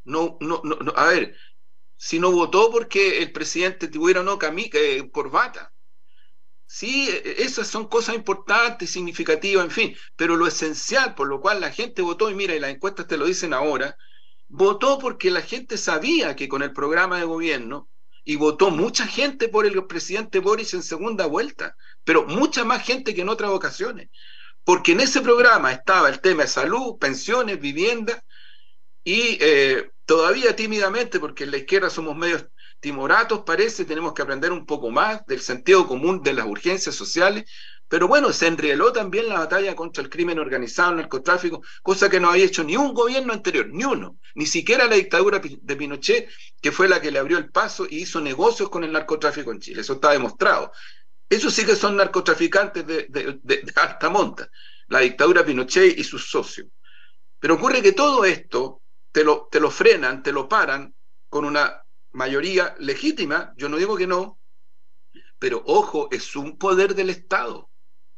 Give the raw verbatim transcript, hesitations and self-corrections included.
No, no, no, no, a ver, si no votó porque el presidente tuviera o no cami eh, corbata. Sí, e- e, esas son cosas importantes, significativas, en fin, pero lo esencial por lo cual la gente votó, y mira, y las encuestas te lo dicen ahora, votó porque la gente sabía que con el programa de gobierno, y votó mucha gente por el presidente Boris en segunda vuelta, pero mucha más gente que en otras ocasiones, porque en ese programa estaba el tema de salud, pensiones, vivienda, y eh, todavía tímidamente, porque en la izquierda somos medios timoratos, parece, tenemos que aprender un poco más del sentido común de las urgencias sociales, pero bueno, se enrieló también la batalla contra el crimen organizado, el narcotráfico, cosa que no había hecho ni un gobierno anterior, ni uno, ni siquiera la dictadura de Pinochet, que fue la que le abrió el paso y hizo negocios con el narcotráfico en Chile, eso está demostrado. Eso sí que son narcotraficantes de, de, de, de alta monta, la dictadura Pinochet y sus socios. Pero ocurre que todo esto te lo, te lo frenan, te lo paran con una mayoría legítima, yo no digo que no, pero ojo, es un poder del Estado.